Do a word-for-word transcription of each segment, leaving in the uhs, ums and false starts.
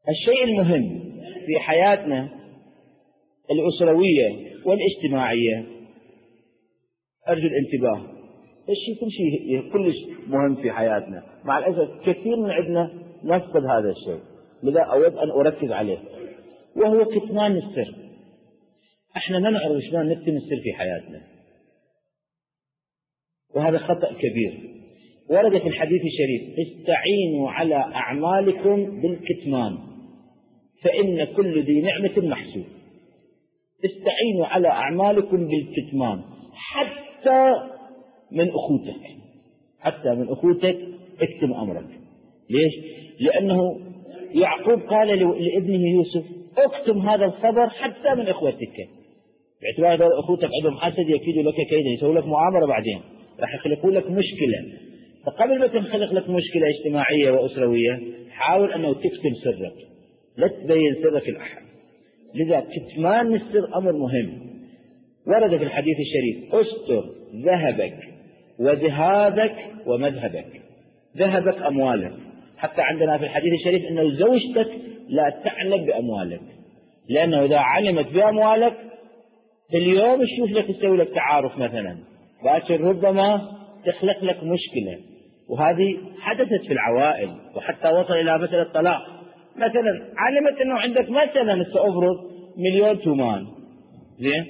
الشيء المهم في حياتنا الأسروية والاجتماعية، أرجو الانتباه، الشيء كل شيء كلش مهم في حياتنا، مع الأسف كثير من عندنا نفقد هذا الشيء، لذا أود أن أركز عليه، وهو كتمان السر. احنا ما نعرف شلون نكتم السر في حياتنا، وهذا خطأ كبير. ورد في الحديث الشريف: استعينوا على أعمالكم بالكتمان فإن كل ذي نعمة محسوب. استعينوا على أعمالكم بالكتمان، حتى من أخوتك، حتى من أخوتك اكتم أمرك. ليش؟ لأنه يعقوب قال لابنه يوسف: اكتم هذا الخبر حتى من إخوتك، باعتبار هذول أخوتك عندهم حسد يكيدوا لك كيدا، يسووا لك مؤامرة، بعدين راح يخلقوا لك مشكلة. فقبل ما تنخلق لك مشكلة اجتماعية وأسروية، حاول أنه تكتم سرك، لا تبين سرك لأحد. لذا كتمان السر أمر مهم. ورد في الحديث الشريف: استر ذهبك وذهابك ومذهبك. ذهبك أموالك، حتى عندنا في الحديث الشريف أنه زوجتك لا تعلم بأموالك، لأنه إذا علمت بأموالك اليوم تشوف لك تسوي لك تعارف مثلا، باكر ربما تخلق لك مشكلة. وهذه حدثت في العوائل، وحتى وصل إلى مسألة الطلاق. مثلا علمت أنه عندك مثلا سأفرض مليون تومان، زين،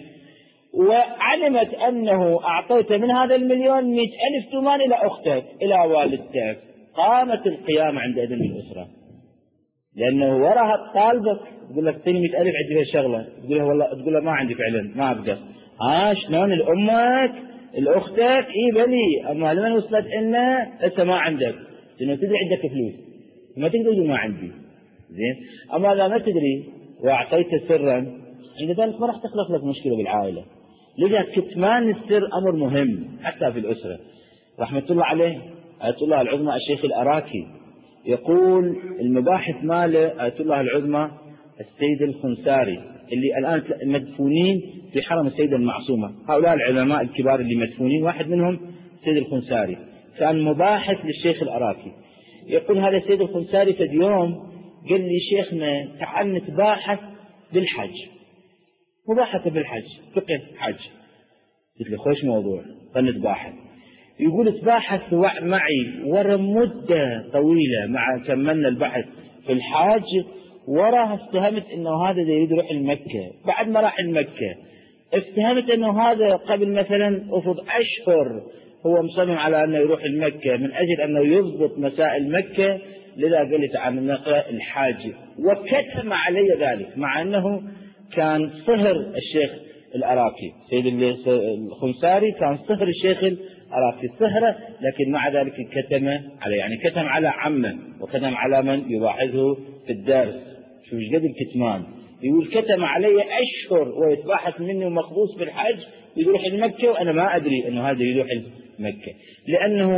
وعلمت أنه أعطيت من هذا المليون مئة ألف تومان إلى أختك إلى والدتك، قامت القيامة عند إذن الأسرة، لأنه وراها طالبك تقول لك اعطيني مئة ألف عندي شغلة، تقول له والله، تقول له ما عندي فعلا، ما أقدر. ها شلون الأمك الأختك؟ إيه بلي، أما لمن وصلت إنه أنت ما عندك، لأنه تدري عندك فلوس ما تقدر تقول ما عندي، زين. أما إذا ما تدري وأعطيت سرا، عند ذلك ما راح تخلق لك مشكلة بالعائلة. لذا كتمان السر أمر مهم حتى في الأسرة. رحمة الله عليه آية الله العظمى الشيخ الأراكي يقول المباحث ماله آية الله العظمى السيد الخنساري اللي الآن مدفونين في حرم السيدة المعصومة. هؤلاء العلماء الكبار اللي مدفونين واحد منهم السيد الخنساري، كان مباحث للشيخ الأراكي. يقول هذا السيد الخنساري في يوم قال لي: شيخنا تعال نتباحث بالحج. مباحثة بالحج، فقه حج. قلت له خوش موضوع، فنتباحث. يقول تباحث معي ورا مدة طويلة، مع كملنا البحث في الحاج، وراها افتهمت انه هذا يريد يروح المكة. بعد ما راح المكة افتهمت انه هذا قبل مثلا افرض اشهر هو مصمم على انه يروح المكة من اجل انه يضبط مسائل مكة. لذا قال لي تعال نقرأ الحاج، وكتم علي ذلك، مع انه كان صهر الشيخ الأراكي. سيد الخنساري كان صهر الشيخ الأراكي صهره، لكن مع ذلك كتم عليه، يعني كتم على عمه وكتم على من يباحثه في الدرس. شوف ايش قد الكتمان. يقول كتم علي أشهر ويتباحث مني ومخبوص في الحج يروح المكة، وأنا ما أدري أنه هذا يروح المكة، لأنه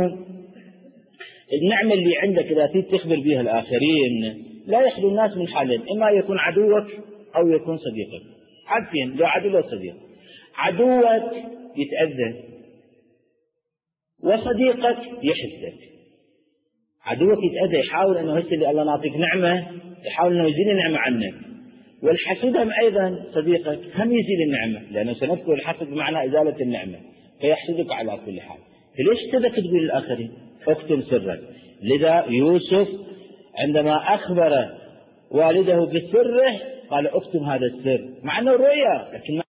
النعمة اللي عندك إذا تريد تخبر بها الآخرين لا يخلو الناس من حالين: إما يكون عدوك أو يكون صديقك. حاجتين، لا عدو ولا صديق. عدوك يتأذى وصديقك يحسدك. عدوك يتأذى يحاول أنه يحسد الله نعطيك نعمة، يحاول أنه يزيل النعمة عنك، والحسود هم أيضا صديقك هم يزيل النعمة، لأنه سنذكر الحسد بمعنى إزالة النعمة، فيحسدك على كل حال. فليش تذكر تقول للآخرين اكتم سرك؟ لذا يوسف عندما أخبر والده بسره قال اكتم هذا السر، مع أنه رؤيا لكن